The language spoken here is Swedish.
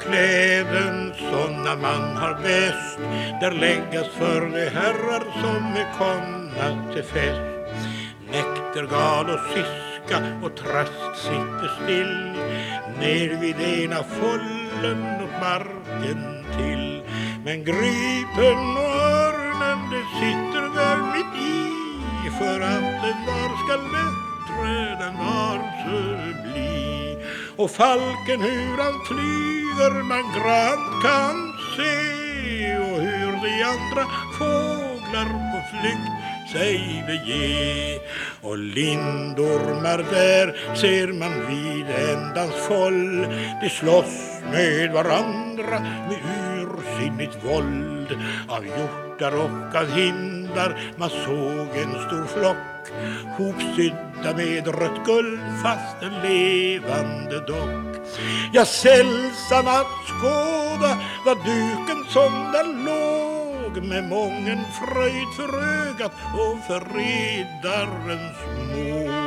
kläden såna man har bäst, där läggas för de herrar som är komna till fest. Näktergal och siska och trast sitter still ner vid ena follen och marken till. Men Gripen och Örnen, det sitter där mitt i, för att den var skall bättre, den var så bli. Och falken hur han flyger man grant kan se, och hur de andra fåglar på flykt sig bege. Och lindormar där ser man vid ändans foll, de slåss med varandra med ursinnigt våld. Av hjortar och av hindar man såg en stor flock, hopsydda med rött guld fast en levande dock. Ja, sällsam att skåda var duken som där låg, med mången fröjd för ögat och för redarens mål.